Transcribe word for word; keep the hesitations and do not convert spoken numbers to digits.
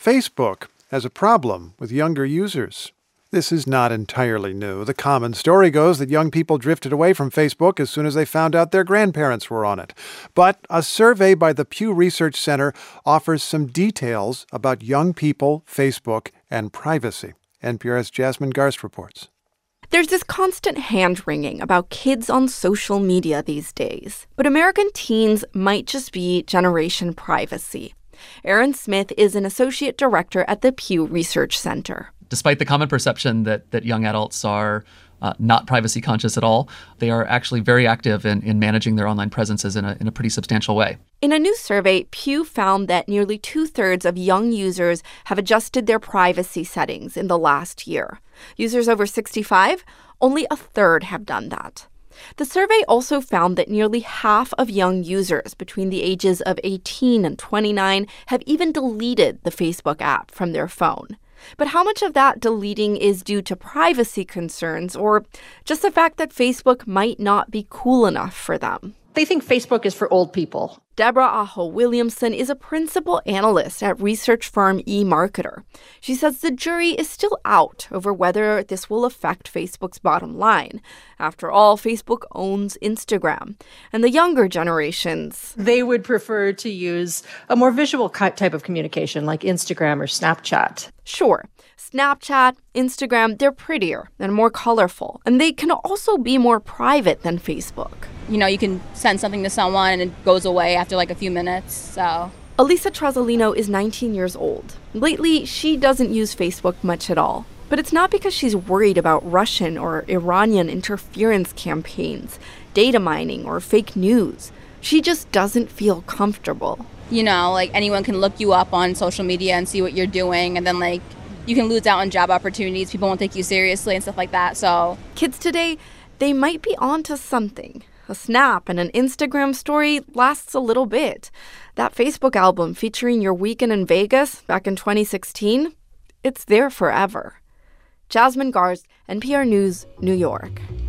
Facebook has a problem with younger users. This is not entirely new. The common story goes that young people drifted away from Facebook as soon as they found out their grandparents were on it. But a survey by the Pew Research Center offers some details about young people, Facebook, and privacy. N P R's Jasmine Garst reports. There's this constant hand-wringing about kids on social media these days. But American teens might just be Generation Privacy. Aaron Smith is an associate director at the Pew Research Center. Despite the common perception that, that young adults are uh, not privacy conscious at all, they are actually very active in, in managing their online presences in a, in a pretty substantial way. In a new survey, Pew found that nearly two-thirds of young users have adjusted their privacy settings in the last year. Users over sixty-five, only a third have done that. The survey also found that nearly half of young users between the ages of eighteen and twenty-nine have even deleted the Facebook app from their phone. But how much of that deleting is due to privacy concerns or just the fact that Facebook might not be cool enough for them? They think Facebook is for old people. Deborah Aho Williamson is a principal analyst at research firm eMarketer. She says the jury is still out over whether this will affect Facebook's bottom line. After all, Facebook owns Instagram. And the younger generations, they would prefer to use a more visual type of communication like Instagram or Snapchat. Sure. Snapchat, Instagram, they're prettier and more colorful. And they can also be more private than Facebook. You know, you can send something to someone and it goes away after like a few minutes, so. Elisa Trazzolino is nineteen years old. Lately, she doesn't use Facebook much at all. But it's not because she's worried about Russian or Iranian interference campaigns, data mining, or fake news. She just doesn't feel comfortable. You know, like anyone can look you up on social media and see what you're doing, and then like you can lose out on job opportunities. People won't take you seriously and stuff like that, so. Kids today, they might be onto something. A snap and an Instagram story lasts a little bit. That Facebook album featuring your weekend in Vegas back in twenty sixteen, it's there forever. Jasmine Garst, N P R News, New York.